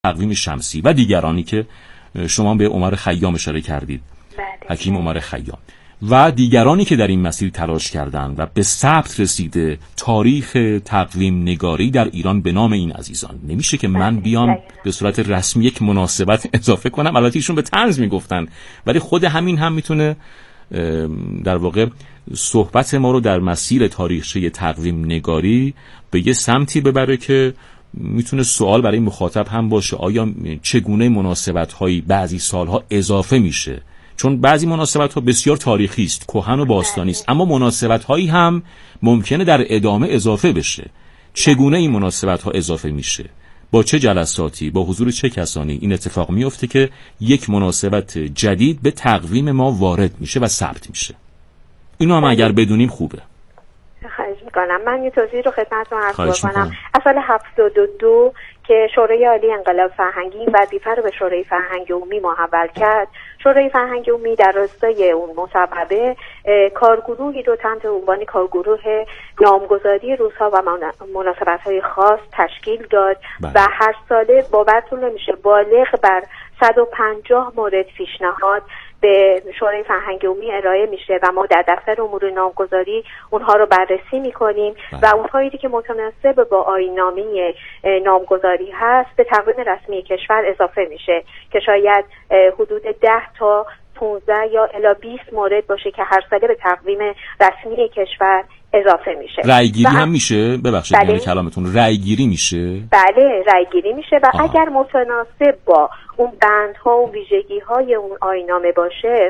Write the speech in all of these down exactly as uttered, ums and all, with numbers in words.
تقویم شمسی و دیگرانی که شما به عمر خیام اشاره کردید، حکیم عمر خیام و دیگرانی که در این مسیر تلاش کردند و به ثبت رسیده تاریخ تقویم نگاری در ایران به نام این عزیزان. نمیشه که من بیام به صورت رسمی یک مناسبت اضافه کنم. البته ایشون به طنز میگفتن، ولی خود همین هم میتونه در واقع صحبت ما رو در مسیر تاریخچه تقویم نگاری به یه سمتی ببره که میتونه سوال برای مخاطب هم باشه، آیا چگونه مناسبت هایی بعضی سالها اضافه میشه؟ چون بعضی مناسبت ها بسیار تاریخی است، کهن و باستانی است، اما مناسبت هایی هم ممکنه در ادامه اضافه بشه. چگونه این مناسبت ها اضافه میشه؟ با چه جلساتی، با حضور چه کسانی این اتفاق میفته که یک مناسبت جدید به تقویم ما وارد میشه و ثبت میشه؟ اینو هم اگر بدونیم خوبه. خواهش میکنم. من یه توضیح رو خدمتتون عرض کنم. از سال هفتاد و دو که شورای عالی انقلاب فرهنگی این وظیفه رو به شورای فرهنگ عمومی محول کرد، شورای فرهنگ عمومی در راستای اون مصوبه کارگروهی رو تحت عنوان کارگروه نامگذاری روزها و مناسبت‌های خاص تشکیل داد بله. و هر ساله باورتون نمیشه بالغ بر صد و پنجاه مورد پیشنهاد به شورای فرهنگ عمومی ارائه میشه و ما در دفتر امور نامگذاری اونها رو بررسی میکنیم و اونهایی که متناسب با آیین‌نامه نامگذاری هست به تقویم رسمی کشور اضافه میشه که شاید حدود ده تا پانزده یا الی بیست مورد باشه که هر ساله به تقویم رسمی کشور اضافه میشه. رأی گیری هم میشه؟ ببخشید میان کلامتون، رأی گیری میشه؟ بله رأی گیری میشه و آه. اگر متناسب با اون بندها و ویژگی های اون آیین‌نامه باشه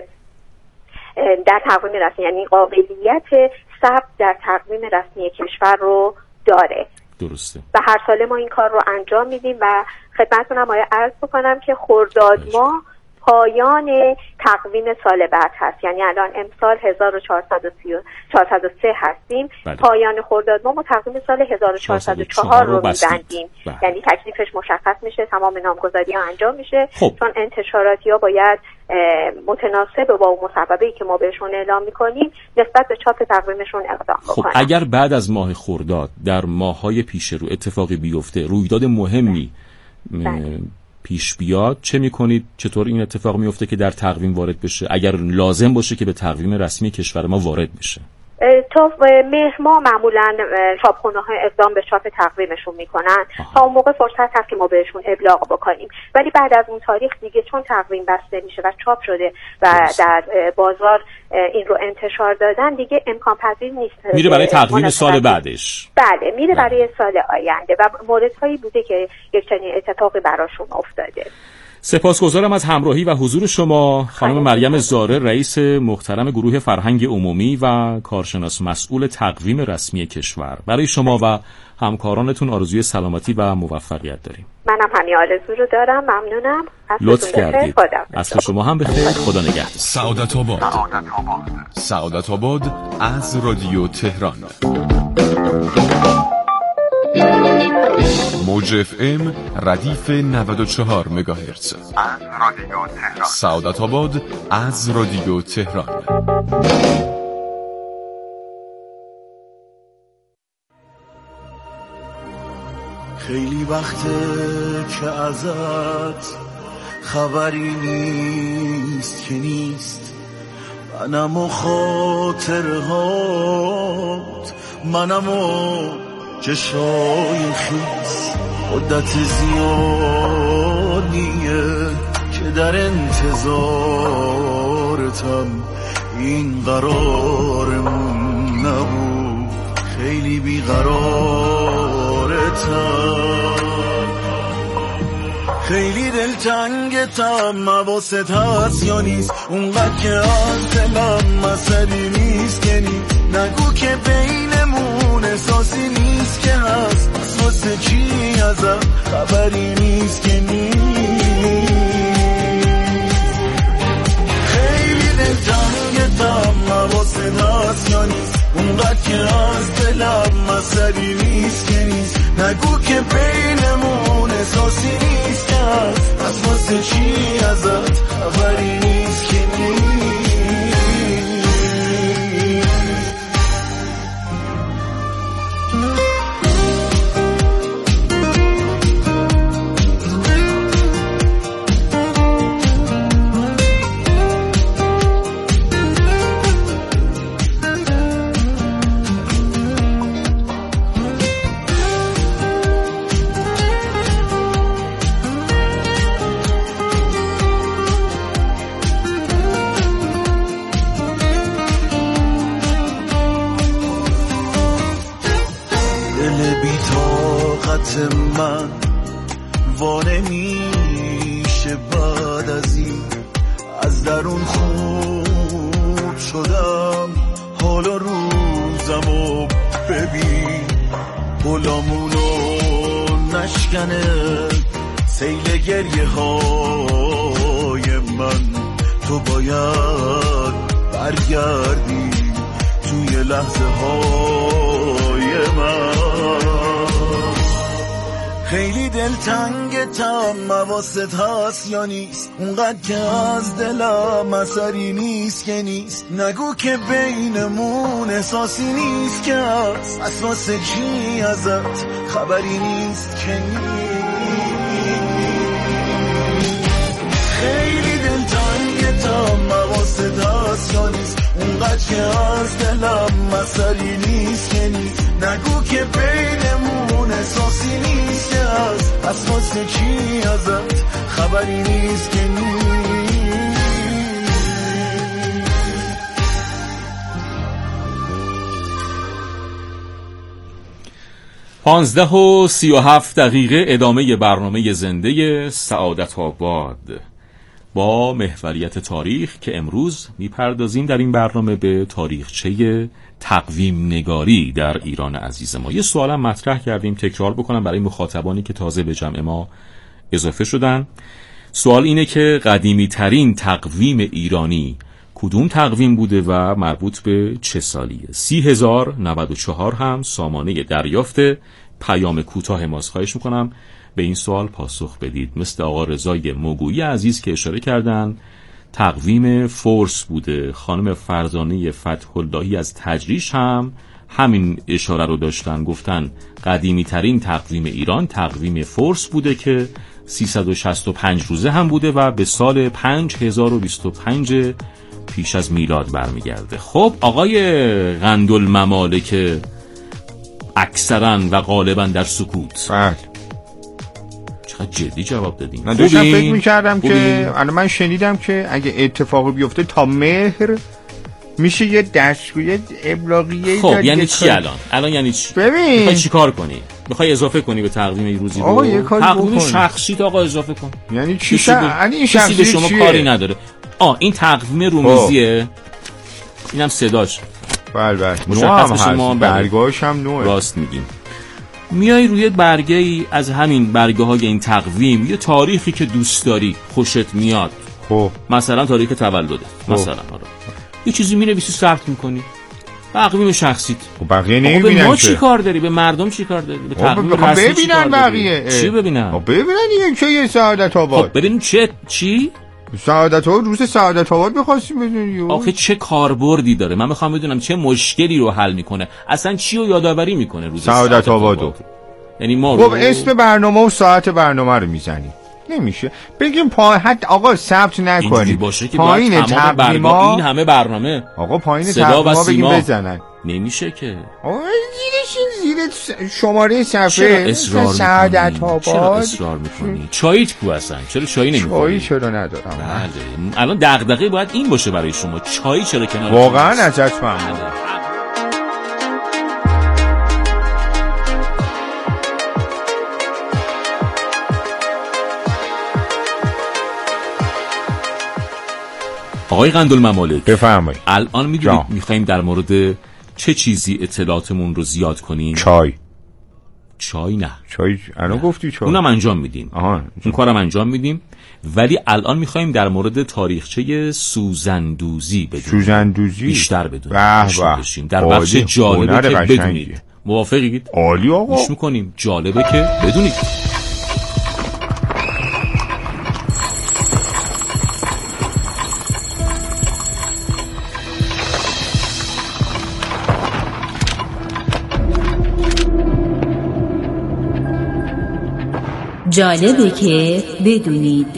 در تقویم رسمی، یعنی قابلیت ثبت در تقویم رسمی کشور رو داره. درسته. و هر ساله ما این کار رو انجام میدیم و خدمتتون هم عرض بکنم که خرداد ماه پایان تقویم سال بعد هست، یعنی الان امسال هزار و چهارصد و سه هستیم. بله. پایان خرداد ماه ما تقویم سال هزار و چهارصد و چهار رو می‌بندیم. بله. یعنی تکلیفش مشخص میشه، تمام نامگذاری ها انجام میشه. خب. چون انتشاراتی ها باید متناسب با اون مصوبه‌ای که ما بهشون اعلام میکنیم نسبت به چاپ تقویمشون اقدام بکنن. خب اگر بعد از ماه خرداد در ماه‌های پیش رو اتفاقی بیفته، رویداد مهمی بله. پیش بیاد، چه میکنید؟ چطور این اتفاق میفته که در تقویم وارد بشه اگر لازم باشه که به تقویم رسمی کشور ما وارد بشه؟ تا مهر ماه معمولا چاپخونه های اقدام به چاپ تقویمشون میکنن. آها. تا اون موقع فرصت هست که ما بهشون ابلاغ بکنیم، ولی بعد از اون تاریخ دیگه چون تقویم بسته میشه و چاپ شده و درست. در بازار این رو انتشار دادن، دیگه امکان پذیر نیست میره برای تقویم سال بعدش. بله میره بله. برای سال آینده و موردهایی بوده که یک چنین اتفاقی براشون افتاده. سپاسگزارم از همراهی و حضور شما خانم مریم زاره، رئیس محترم گروه فرهنگ عمومی و کارشناس مسئول تقویم رسمی کشور. برای شما و همکارانتون آرزوی سلامتی و موفقیت داریم. منم همین آرزو رو دارم. ممنونم. لطف کردید. اصل شما هم بخیر. خدا نگهدار. سعادت آباد. سعادت آباد از رادیو تهران. موج اف ام ردیف نود و چهار مگاهرتز از رادیو تهران. سعادت آباد از رادیو تهران. خیلی وقته که ازت خبری نیست که نیست، منم و خاطرهات، منم و چشای خیس. مدت زیادیه که در انتظارتم، این قرارمون نبود، خیلی بیقرارتم، خیلی دلتنگتم. حواست هست یا نیست؟ اونقدر که از دلم مسئله نیست که نیست. نگو که بینمون احساسی نیست که هست، واسه چی ازم خبری نیست که نیست. خیلی دلتنگتم. حواست هست یا نیست؟ اونقدر که از دلم مسئله نیست که نیست. نگو که بینمون احساسی نیست که هست، از واسه چی ازت خبری نیست که نیست. نمیشه بعد از این. از درون خوب شدم حالا روزمو ببین. گلامونو نشکنه سیل گریه های من. تو باید برگردی توی لحظه های من. خیلی دلتنگتم حواست هست یا نیست؟ اونقدر که از دلم اثری نیست که نیست. نگو که بینمون احساسی نیست که هست. از واسه چی ازت خبری نیست که نیست. خیلی دلتنگتم حواست هست یا نیست؟ اونقدر که از دلم اثری نیست که نیست. نگو که بینمون احساسی نیست که هست. از واسه چی ازت خبری نیست که نیست. پانزده و سی و هفت دقیقه ادامه برنامه زنده سعادت آباد با محوریت تاریخ که امروز میپردازیم در این برنامه به تاریخچه تقویم نگاری در ایران عزیز ما. یه سوالم مطرح کردیم، تکرار بکنم برای مخاطبانی که تازه به جمع ما اضافه شدن. سوال اینه که قدیمی ترین تقویم ایرانی کدوم تقویم بوده و مربوط به چه سالیه؟ سی هزار نود و چهار هم سامانه دریافت پیام کوتاه ماست. خواهش میکنم به این سوال پاسخ بدید. مثل آقا رضای موگویی عزیز که اشاره کردن تقویم فورس بوده. خانم فرزانه فتح اللهی از تجریش هم همین اشاره رو داشتن، گفتن قدیمی ترین تقویم ایران تقویم فورس بوده که سیصد و شصت و پنج روزه هم بوده و به سال پنج هزار و بیست و پنج پیش از میلاد برمیگرده. خب آقای قندالممالک اکثرا و غالبا در سکوت، بله چقدر جدی جواب دادیم. من داشتم فکر میکردم که الان من شنیدم که اگه اتفاقی بیفته تا مهر میشه یه دستگوی ابلاغیه. خب یعنی چی الان؟ الان یعنی چی؟ ببین میخوای چی کار کنی؟ میخوای اضافه کنی به تقویم روزی آقا یه کاری تقویم شخصیت آقا اضافه کن. یعنی چی؟ کسی به, این کسی به شما چیه؟ کاری نداره. آ این تقویم رومیزیه. اینم صداش بله بله مشخص ما برگاهش هم نوعه. راست میگیم. میای روی برگه ای از همین برگه های این تقویم یه تاریخی که دوست داری خوشت میاد، خب مثلا تاریخ تولدت، مثلا آره یه چیزی مینویسی ثبت میکنی، تقویم شخصیت. خب بقیه نمیبینن به ما که. چی کار داری؟ به مردم چی کار داری؟ به تقویم رسمی ببینن بقیه. چی ببینن؟ خب ببینن این که یه سعادت آباد. خب ببینیم چه چی؟ سعادت آباد روز سعادت آباد بخواستیم بدونیم. آخه چه کاربردی داره؟ من میخوام بدونم چه مشکلی رو حل میکنه، اصلا چی رو یادآوری میکنه روز سعادت آبادو. یعنی ما خب رو... اسم برنامه و ساعت برنامه رو میزنیم. نمیشه بگیم پا حد آقا ثبت نکنید پایین تقویما این همه برنامه آقا پایین تقویما بگیم بزنن. نمیشه که آقا زیرش زیر شماره صفحه سعادت آباد. چرا اصرار میکنی؟ چاییت کو اصلا؟ چرا چایی نمیکنی؟ چایی چرا ندارم؟ بله الان دغدغه باید این باشه برای شما. چایی چرا کنار؟ واقعا ازت ممنون. آقای قندالممالک بفرمایید. الان میدونید میخوایم در مورد چه چیزی اطلاعاتمون رو زیاد کنیم؟ چای. چای نه. چای الان گفتی چای. اونم انجام میدیم. آها. اون کارم انجام میدیم. ولی الان میخوایم در مورد تاریخچه سوزندوزی بدونیم. سوزندوزی بیشتر بدونیم. به به. در بخش جالبه که بدونید. موافقید؟ عالی آقا. گوش میکنیم. جالبه که بدونید. جالبه که بدونید.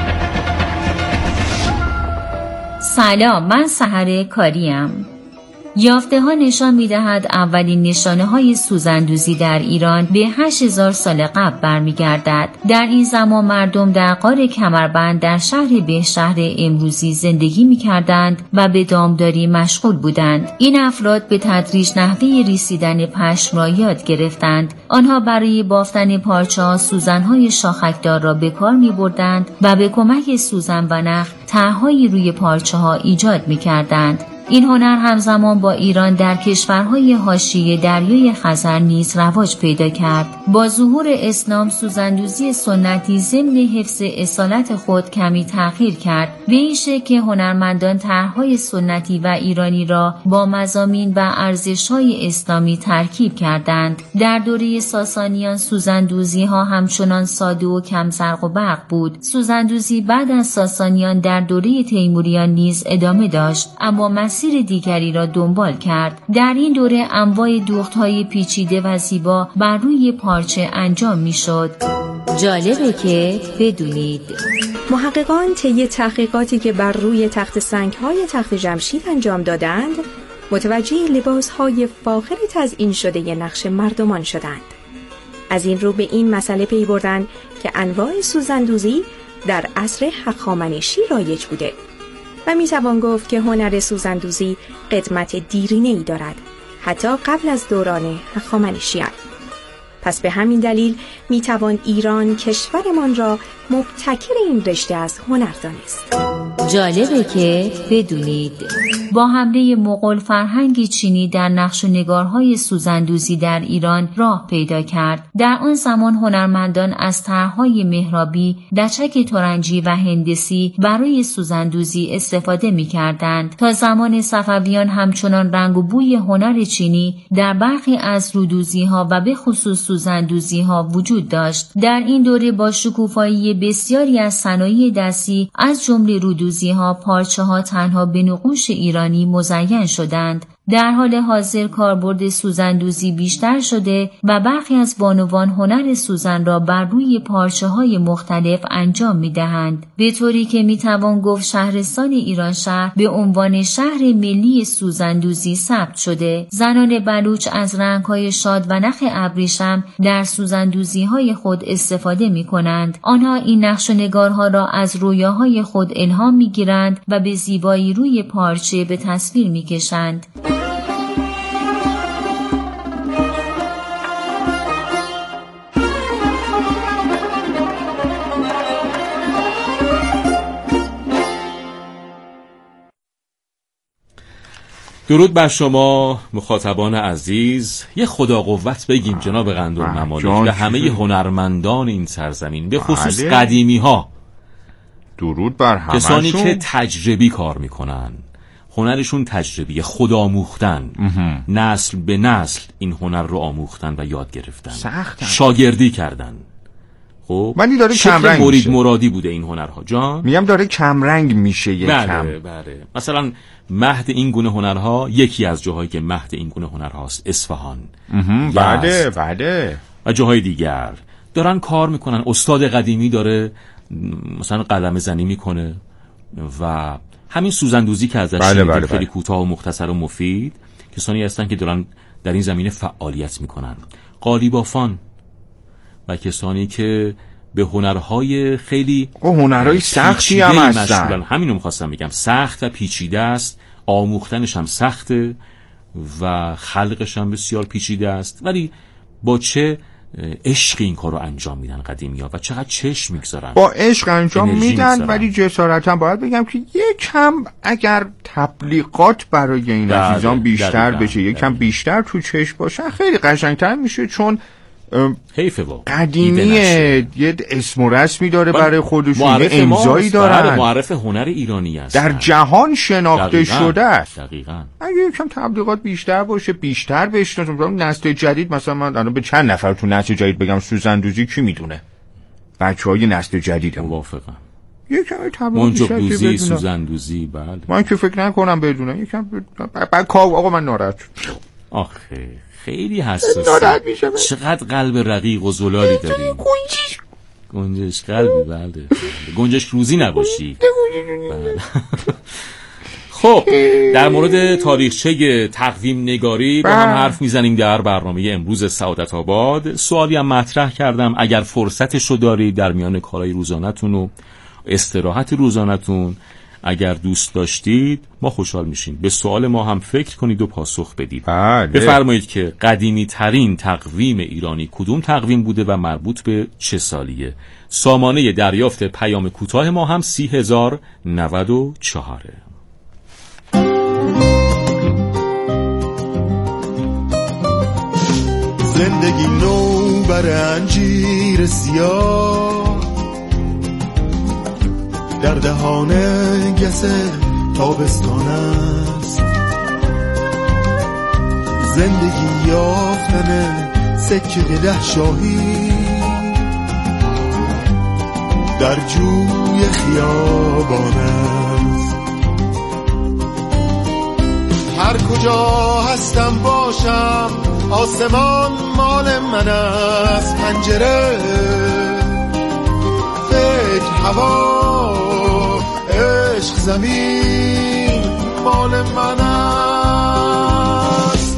سلام، من سحر کاریم. یافته ها نشان می دهد اولین نشانه های سوزندوزی در ایران به هشت هزار سال قبل برمیگردد. در این زمان مردم در غار کمربند در شهر بهشهر امروزی زندگی می کردند و به دامداری مشغول بودند. این افراد به تدریج نحوه ریسیدن پشم را یاد گرفتند. آنها برای بافتن پارچه ها سوزن های شاخکدار را به کار می بردند و به کمک سوزن و نخ طرح‌هایی روی پارچه ها ایجاد می کردند. این هنر همزمان با ایران در کشورهای حاشیه دریای خزر نیز رواج پیدا کرد. با ظهور اسلام سوزندوزی سنتی ضمن حفظ اصالت خود کمی تغییر کرد، به این شکل که هنرمندان طرح‌های سنتی و ایرانی را با مضامین و ارزش‌های اسلامی ترکیب کردند. در دوره ساسانیان سوزندوزی ها همچنان ساده و کم زرق و برق بود. سوزندوزی بعد از ساسانیان در دوره تیموریان نیز ادامه داشت، اما مسیر دیگری را دنبال کرد. در این دوره انواع دوخت‌های پیچیده و زیبا بر روی پارچه انجام می‌شد. جالبه که بدونید محققان طی تحقیقاتی که بر روی تخت سنگ‌های تخت جمشید انجام دادند، متوجه لباس‌های فاخر تزیین شده نقش مردمان شدند. از این رو به این مسئله پی بردند که انواع سوزندوزی در عصر هخامنشی رایج بوده و میتوان گفت که هنر سوزندوزی قدمت دیرینه‌ای دارد، حتی قبل از دوران هخامنشیان. پس به همین دلیل میتوان ایران کشورمان را مبتکر این رشته از هنر دانست. جالبه که بدونید با حمله مغول فرهنگ چینی در نقش و نگارهای سوزندوزی در ایران راه پیدا کرد. در آن زمان هنرمندان از طرح‌های محرابی، دچک ترنجی و هندسی برای سوزندوزی استفاده می‌کردند. تا زمان صفویان همچنان رنگ و بوی هنر چینی در برخی از رودوزی‌ها و به خصوص سوزندوزی‌ها وجود داشت. در این دوره با شکوفایی بسیاری از صنایع دستی از جمله رودوزی‌ها، پارچه‌ها تنها به نقوش ایرانی مزین شدند. در حال حاضر کاربرد سوزندوزی بیشتر شده و برخی از بانوان هنر سوزن را بر روی پارچه‌های مختلف انجام می‌دهند، به طوری که می‌توان گفت شهرستان ایرانشهر به عنوان شهر ملی سوزندوزی ثبت شده. زنان بلوچ از رنگ‌های شاد و نخ ابریشم در سوزندوزی‌های خود استفاده می‌کنند. آنها این نقش و نگارها را از رویاهای خود الهام می‌گیرند و به زیبایی روی پارچه به تصویر می‌کشند. درود بر شما مخاطبان عزیز. یه خدا قوت بگیم جناب قندون ممالک به همه هنرمندان این سرزمین، به خصوص قدیمی ها. درود بر همشون، کسانی که تجربی کار میکنن، هنرشون تجربی، خود آموختن، نسل به نسل این هنر رو آموختن و یاد گرفتن، سخت شاگردی کردن. خب ولی داره کم رنگ مرید مرادی بوده این هنرها. جان میگم داره کم رنگ میشه یک بله، کم. بله. مثلا مهد این گونه هنرها، یکی از جاهایی که مهد این گونه هنرهاست اصفهان، بله بله، و جاهای دیگر دارن کار میکنن. استاد قدیمی داره مثلا قلم زنی میکنه و همین سوزندوزی که ازش بله بله خیلی بله. کوتاه و مختصر و مفید، کسانی هستن که دارن در این زمینه فعالیت میکنن. قالیبافان و کسانی که به هنرهای خیلی هنرهای سختی هم هستن. همینو میخواستم بگم، سخت و پیچیده است، آموختنش هم سخته و خلقش هم بسیار پیچیده است، ولی با چه عشق این کارو انجام میدن قدیمی‌ها و چقدر چشم میگذارن، با عشق انجام میدن. میگذارن. ولی جسارتا باید بگم که یکم اگر تبلیغات برای این عزیزان بیشتر بشه، یکم بیشتر تو چشم باشن، خیلی قشنگتر میشه. چون حیف واقعا قدیمیه، یه اسم و رسمی داره برای خودشون، یه امضایی دارن، معرف هنر ایرانی است، در جهان شناخته شده است. دقیقاً. اگه یکم تبلیغات بیشتر باشه، بیشتر بشناسن نسل جدید. مثلا من الان به چند نفر تو نسل جدید بگم سوزندوزی کی میدونه؟ بچهای نسل جدید. موافقم. یکم تبلیغات بیشتر منجبدوزی، سوزندوزی، بله. من که فکر نکنم بدونم. یکم بعد کاو آقا من ناراحت شدم. آخه خیلی حساسی. ناراحت میشم. چقدر قلب رقیق و زلالی داری. گنجش گنجش قلبی، بله. گنجش روزی نباشی. بله. خب در مورد تاریخچه تقویم نگاری با هم حرف میزنیم در برنامه امروز سعادت آباد. سوالی هم مطرح کردم، اگر فرصتش رو دارید در میان کارهای روزانه‌تون و استراحت روزانه‌تون اگر دوست داشتید ما خوشحال میشیم به سوال ما هم فکر کنید و پاسخ بدید. بله. بفرمایید که قدیمی ترین تقویم ایرانی کدوم تقویم بوده و مربوط به چه سالیه؟ سامانه دریافت پیام کوتاه ما هم سی هزار نود و چهاره. زندگی نو بر انجیر سیاه در دهان گس تابستان است. زندگی یافتن سکه ده شاهی در جوی خیابان است. هر کجا هستم باشم آسمان مال من است. پنجره فکر هوا عشق زمین مال من است.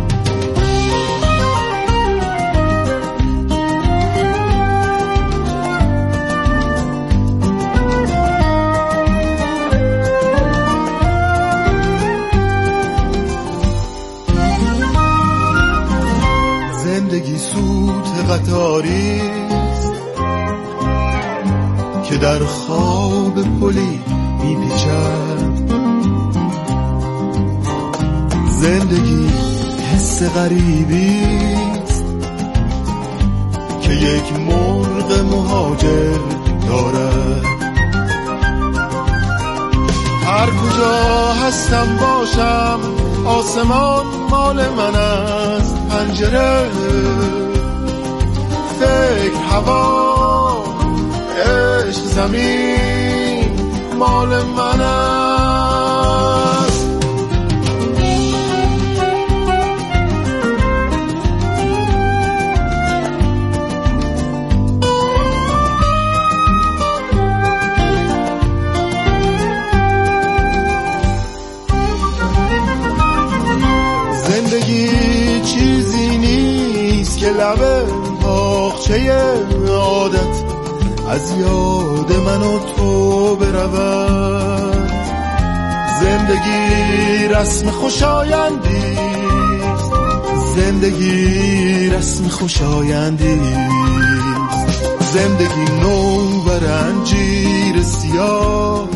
زندگی سوت قطاری که در خواب پلی میپیچد. زندگی حس غریبیست که یک مرغ مهاجر دارد. هر کجا هستم باشم آسمان مال من است. پنجره فکر هوا عشق زمین مال من است. زندگی چیزی نیست که لبه باغچه عادت از یاد من و تو برود. زندگی رسم خوشایندیست. زندگی رسم خوشایندیست. زندگی نو بر انجیر سیاه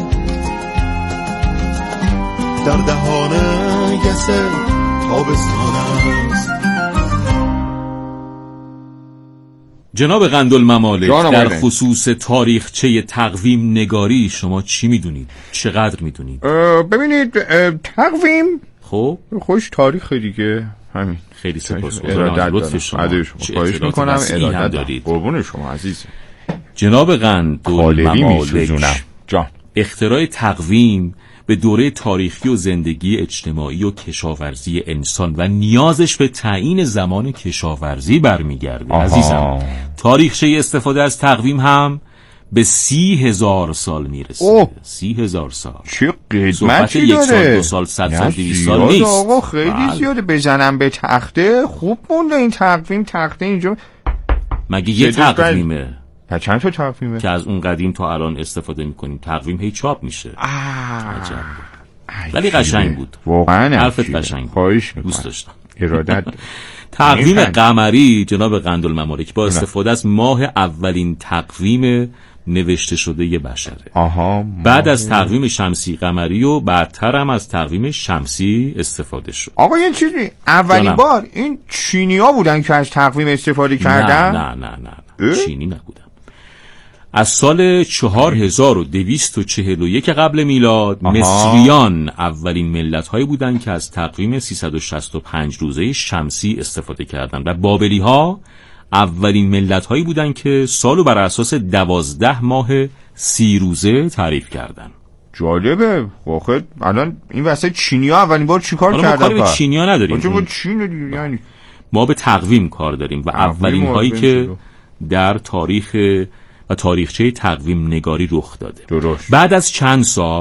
در دهان گس تابستان است. جناب قندالممالک در خصوص تاریخچه تقویم نگاری شما چی میدونید؟ چقدر میدونید؟ ببینید تقویم خب خوش تاریخ دیگه همین. خیلی سپاسگزارم لطف شما. خواهش میکنم ارادت دارید. قربون شما عزیز. جناب قندالممالک جان اختراع تقویم به دوره تاریخی و زندگی اجتماعی و کشاورزی انسان و نیازش به تعیین زمان کشاورزی برمیگرده. عزیزم تاریخچه استفاده از تقویم هم به سی هزار سال میرسه. اوه. سی هزار سال چه قدمتی داره؟ یک سال دو سال صد سال دویست سال نیست آقا، خیلی بله. زیاده. بزنم به تخته خوب مونده این تقویم. تخته اینجا مگه یه تقویمه؟ تا چند تا تقویمه که از اون قدیم تا الان استفاده میکنیم. تقویم هی چاپ میشه. عجب. ولی قشنگ بود واقعا. حرفت قشنگ بود. دوست داشتم. ارادت. تقویم قمری جناب قندالممالک با استفاده از ماه اولین تقویم نوشته شده ی بشره. آها. بعد از تقویم شمسی قمری و بعدتر هم از تقویم شمسی استفاده شد. آقا یه چیزی اولین جانم. بار این چینی‌ها بودن که از تقویم استفاده کردن؟ نه نه نه نه, نه. چینی نبودن. از سال چهار هزار و دویست و چهل و یک قبل میلاد آها. مصریان اولین ملت‌هایی بودند که از تقویم سیصد و شصت و پنج روزه شمسی استفاده کردند و بابلی‌ها اولین ملت‌هایی بودند که سالو بر اساس دوازده ماه سی روزه تعریف کردند. جالبه. واخد الان این وسط چینی‌ها اولین بار چیکار کردن؟ ما کاری به چینی‌ها نداریم. با چین یعنی ما به تقویم کار داریم و اولین هایی که در تاریخ و تاریخچه تقویم نگاری رخ داده. درست. بعد از چند سال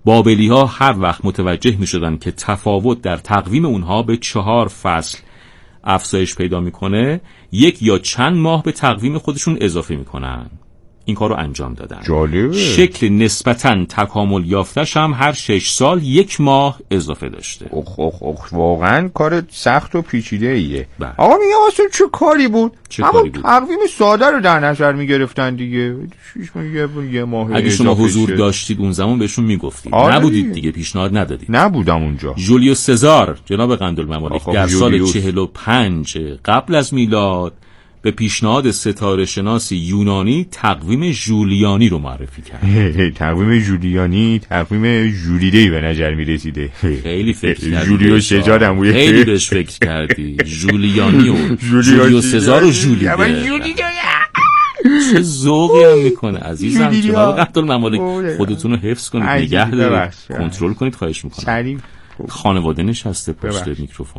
بابلی‌ها هر وقت متوجه می‌شدن که تفاوت در تقویم اونها به چهار فصل افزایش پیدا میکنه، یک یا چند ماه به تقویم خودشون اضافه میکنن. این کار رو انجام دادن. جالبه. شکل نسبتاً تکامل یافتش هم هر شش سال یک ماه اضافه داشته. اخ اخ اخ واقعا کار سخت و پیچیده ایه. بله. آقا میگم واسه چه کاری بود؟ چه اما کاری بود؟ تقویم ساده رو در نظر میگرفتن دیگه. شش ماه یه ماه. اگه شما حضور شد. داشتید اون زمان بهشون میگفتید. آره. نبودید دیگه، پیشنهاد ندادید. نبودم اونجا. جولیوس سزار جناب قندالممالک در سال چهل و پنج قبل از میلاد به پیشنهاد ستاره شناسی یونانی تقویم ژولیانی رو معرفی کرد. تقویم ژولیانی تقویم ژولیده‌ای به نظر می‌رسیده. خیلی فکر کردی. جولیوس سزار هم بود. خیلی بهش فکر کردی. ژولیانی و جولیوس سزار و ژولیده. چه ذوقی هم میکنه عزیزم. جناب قندالممالک خودتون رو حفظ کنید، نگه دارید، کنترل کنید، خواهش می‌کنم. خانواده نشسته پشت میکروفون.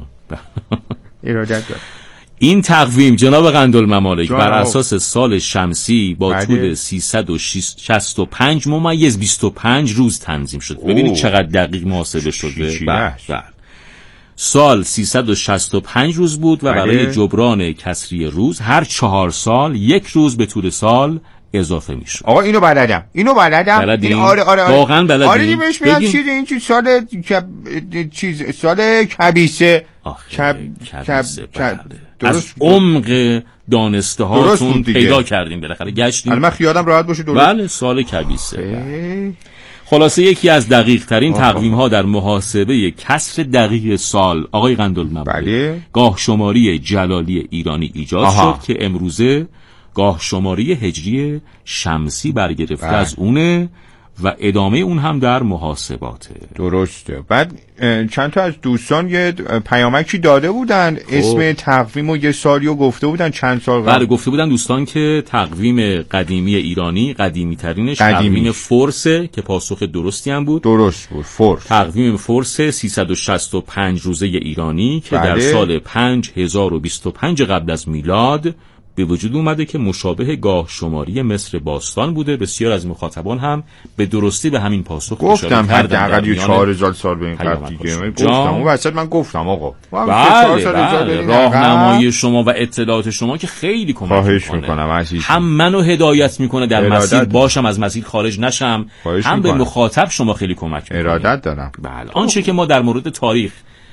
ارادت دارم. این تقویم جناب قندالممالک بر اساس سال شمسی با بله. طول سیصد و شصت و پنج ممیز بیست و پنج روز تنظیم شد. ببینید چقدر دقیق محاسبه شده. بله. سال سیصد و شصت و پنج روز بود و بله. برای جبران کسری روز هر چهار سال یک روز به طول سال اضافه میشد. آقا اینو بلدم. اینو بلدم. این آره آره آره. واقعا بلدم. آره بهش میگن چیز این چیز سال کب... چیز سال کبیسه. کب کبیسه. کب... از عمق دانسته هاتون پیدا کردیم بالاخره گشتیم. الان من خیالم راحت باشه درست. بله سال کبیسه. خلاصه یکی از دقیق ترین تقویم ها در محاسبه کسر دقیق سال آقای قندالممالک بله. گاه شماری جلالی ایرانی ایجاد آها. شد که امروزه گاه شماری هجری شمسی برگرفته بله. از اونه و ادامه اون هم در محاسباته. درسته. بعد چند تا از دوستان یه پیامکی داده بودن خب. اسم تقویم و یه سالیو گفته بودن چند سال قبل. بله گفته بودن دوستان که تقویم قدیمی ایرانی قدیمی ترینش تقویم فرسه که پاسخ درستی هم بود. درست بود. فرس. تقویم فرس سیصد و شصت و پنج روزه ایرانی که بله. در سال پنج هزار و بیست و پنج قبل از میلاد به وجود اومده که مشابه گاه شماری مصر باستان بوده. بسیار از مخاطبان هم به درستی به همین پاسخ اشاره کردن. گفتم حداقل چهار هزار سال به این قبل دیگه گفتم. اون وسط من گفتم آقا بله بله راهنمایی شما و اطلاعات شما که خیلی کمک خواهش میکنم عزیز. هم منو هدایت میکنه در مسیر باشم، از مسیر خارج نشم، هم به مخاطب شما خیلی کمک میکنه. ارادت دارم. بله آنچه که ما در مورد تاریخ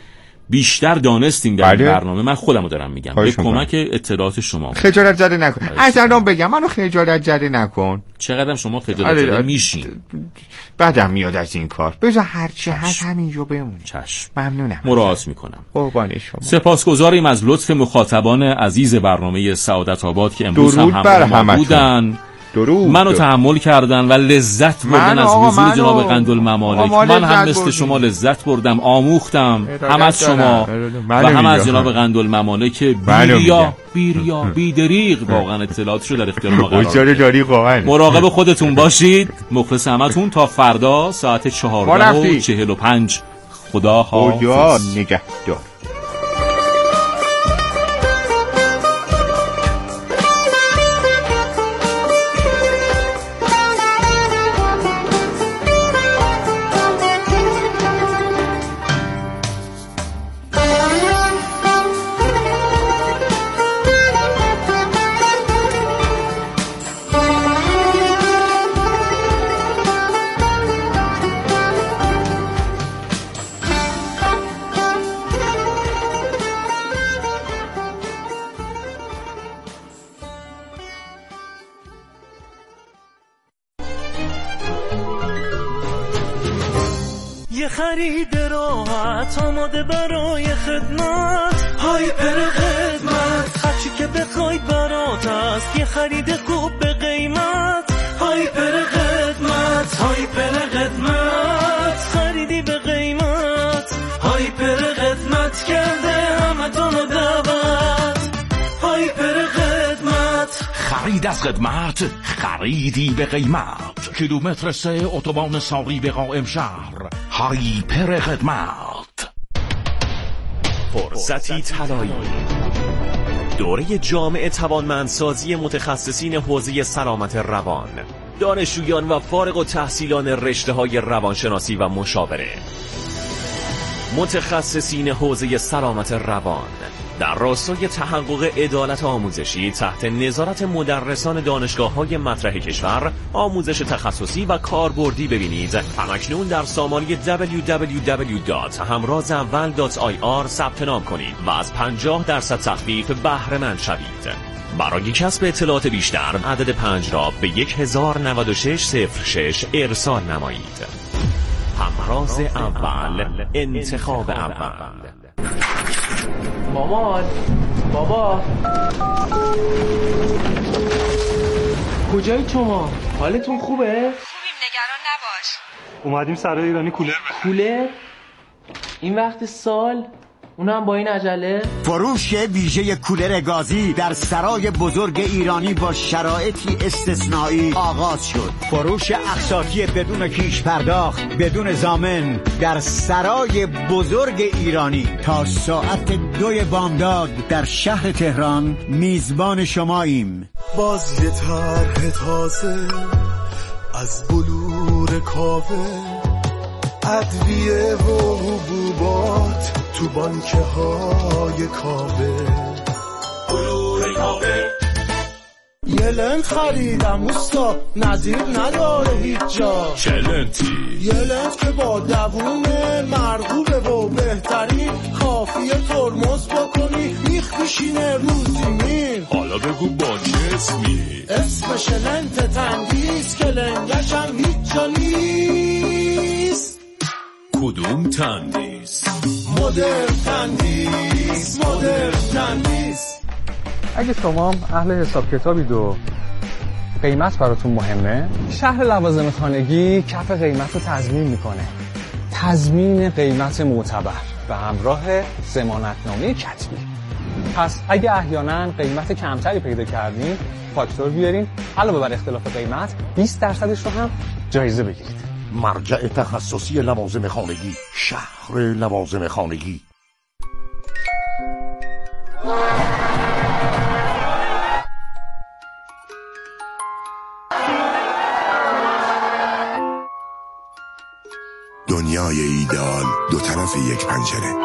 بیشتر دانستیم در این برنامه من خودمو دارم میگم به کمک اطلاعات شما. خجالت زده نکن. اصلا بگم منو خجالت زده نکن. چقدرم شما خجالت زده میشین. بعدم میاد از این کار. بذار هر چی هست همینجا بمونه. چشم. ممنونم. مراعات میکنم. قربان شما. سپاسگزاریم از لطف مخاطبان عزیز برنامه سعادت آباد که امروز هم همراه بودن. درود. منو تحمل کردن و لذت بردن از حضور جناب قندالممالک. من هم مثل شما لذت بردم، آموختم هم از شما و هم از جناب قندالممالک بیریا بیریا بیدریغ واقعا اطلاعاتشو در اختیار ما قرار دادید. مراقب خودتون باشید. مخلص همتون تا فردا ساعت چهارده و چهل و پنج. خدا حافظ. نگهدار. خرید راحت آماده برای خدمت، هایپر خدمت هرچی که بخواید برات است، یه خرید خوب به قیمت. هایپر خدمت هایپر خدمت خریدی به قیمت. هایپر خدمت کرده همتونو دعوت. هایپر خدمت خرید از خدمت، خریدی به قیمت. کیلومتر سه اتوبان ساری به قائم شهر. هایپر خدمت. فرصتی طلایی، دوره جامع توانمندسازی متخصصین حوزه سلامت روان دانشجویان و فارغ التحصیلان رشته‌های روانشناسی و مشاوره، متخصصین حوزه سلامت روان در راستای تحقق عدالت آموزشی تحت نظارت مدرسان دانشگاه‌های مطرح کشور آموزش تخصصی و کاربردی ببینید. همکنون در سامانه دبلیو دبلیو دبلیو دات همراز اول دات آی آر ثبت نام کنید و از پنجاه درصد تخفیف بهره مند شوید. برای کسب اطلاعات بیشتر عدد پنج را به یک هزار و نود و شش صفر شش ارسال نمایید. همراز اول، انتخاب اول. مامان، بابا، کجایی شما؟ حالتون خوبه؟ خوبیم، نگران نباش. اومدیم سرای ایرانی کولر بخریم. کولر؟ این وقت سال؟ اونم با این عجله؟ فروش ویژه کولر گازی در سرای بزرگ ایرانی با شرایطی استثنایی آغاز شد. فروش اقساطی بدون کیش پرداخت، بدون ضامن در سرای بزرگ ایرانی تا ساعت دوی بامداد در شهر تهران میزبان شماییم. باز یه طرح تازه از بلور کاوه، ادویه و حبوبات تو بانکه های کاوه. بلور کاوه یه لنت خریدم اوستا، نظیر نداره هیچ جا. چه لنتی؟ یه لنت که با دوونه مرغوبه و بهترین، کافیه ترمز بکنی میخ میشینه روزی میر. حالا بگو با چه اسمی؟ اسمش لنت تندیس که لنگش هم هیچ جا نیست. کدوم تندیس؟ مدر تندیس، مدر تندیس. اگه شما اهل حساب کتابید و قیمت براتون مهمه، شهر لوازم خانگی کف قیمت رو تضمین میکنه. تضمین قیمت معتبر به همراه ضمانتنامه کتبی. پس اگه احیانا قیمت کمتری پیدا کردین، فاکتور بیارین، علاوه بر اختلاف قیمت بیست درصدش رو هم جایزه بگیرید. مرجع تخصصی لوازم خانگی، شهر لوازم خانگی. دنیای ایدئال دو طرف یک پنجره.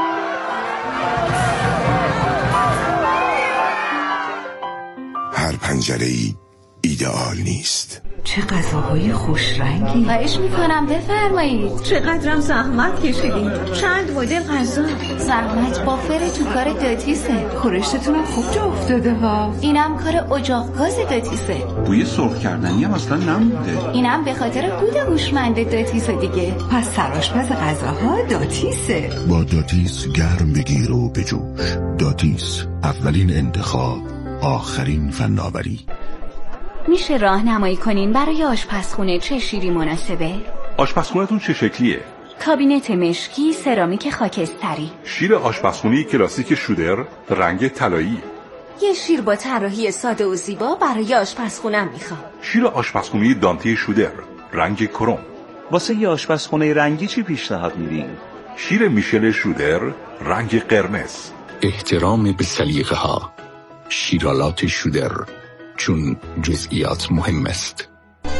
هر پنجره ای ایدئال نیست. چه غذاهای خوش رنگی. خواهش میکنم بفرمایید. چقدرم زحمت کشیدین. چند مدل غذا. زحمت بافر تو کار داتیسه. خورشتتونم خوب جا افتاده ها. اینم کار اجاق گاز داتیسه. بوی سرخ کردنی هم اصلا نمونده. اینم به خاطر کود هوشمند داتیسه دیگه. پس سرآشپز غذاها داتیسه. با داتیس گرم بگیر و بجوش. داتیس، اولین انتخاب، آخرین فناوری. میشه راهنمایی کنین برای آشپزخونه چه شیری مناسبه؟ آشپزخونه‌تون چه شکلیه؟ کابینت مشکی، سرامیک خاکستری. شیر آشپزخونه کلاسیک شودر، رنگ طلایی. یه شیر با طراحی ساده و زیبا برای آشپزخونه‌ام میخوام. شیر آشپزخونه دانته شودر، رنگ کرم. واسه یه آشپزخونه رنگی چی پیشنهاد میدین؟ شیر میشل شودر، رنگ قرمز. احترام به سلیقه ها. شیرالات شودر، چون جزئیات مهم است.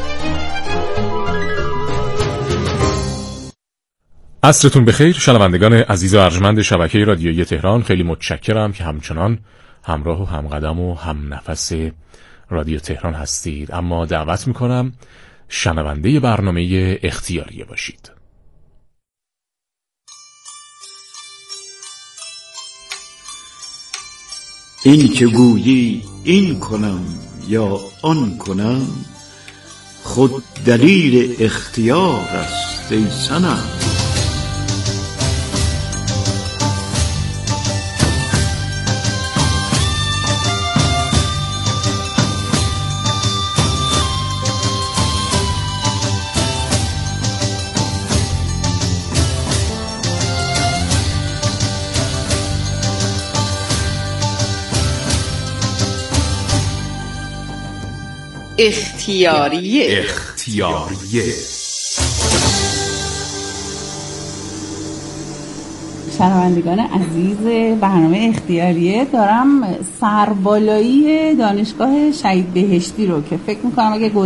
عصرتون بخیر شنوندگان عزیز و ارجمند شبکه رادیویی تهران. خیلی متشکرم که همچنان همراه و همقدم و هم نفس رادیو تهران هستید. اما دعوت میکنم شنونده برنامه اختیاریه باشید. این که گویی این کنم یا آن کنم، خود دلیل اختیار است ای صنم. اختیاریه. اختیاریه. شنوندگان عزیز برنامه اختیاریه، دارم سربالایی دانشگاه شهید بهشتی رو که فکر میکنم اگه